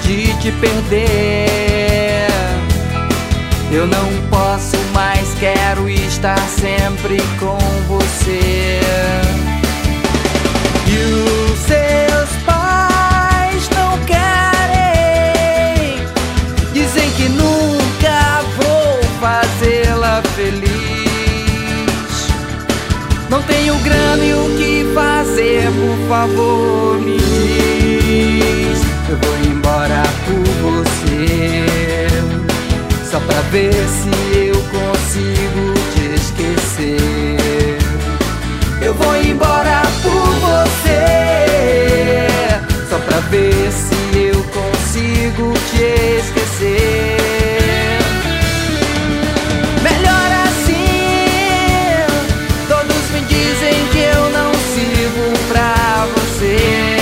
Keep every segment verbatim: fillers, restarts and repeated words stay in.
de te perder. Eu não posso mais, quero estar sempre com você. E os seus pais não querem, dizem que nunca vou fazê-la feliz. Não tenho grana e o que fazer, por favor me diz. Eu vou embora por você, só pra ver se eu consigo te esquecer. Eu vou embora por você, só pra ver se eu consigo te esquecer. Melhor assim, todos me dizem que eu não sirvo pra você.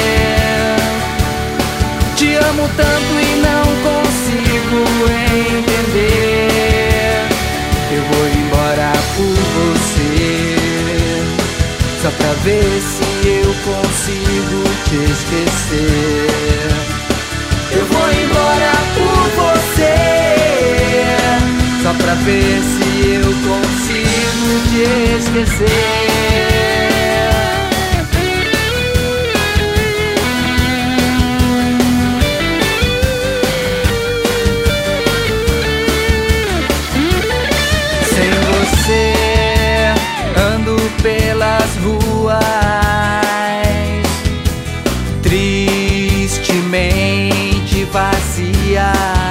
Te amo tanto e não consigo entender. Eu vou embora por você, só pra ver se eu consigo te esquecer. Eu vou embora por você, só pra ver se eu consigo te esquecer. Sem você ando pelas ruas, tristemente vazias,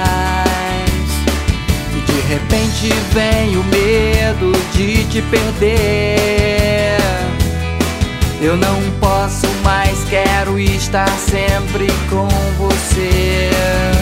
e de repente vem o medo de te perder. Eu não posso mais, quero estar sempre com você.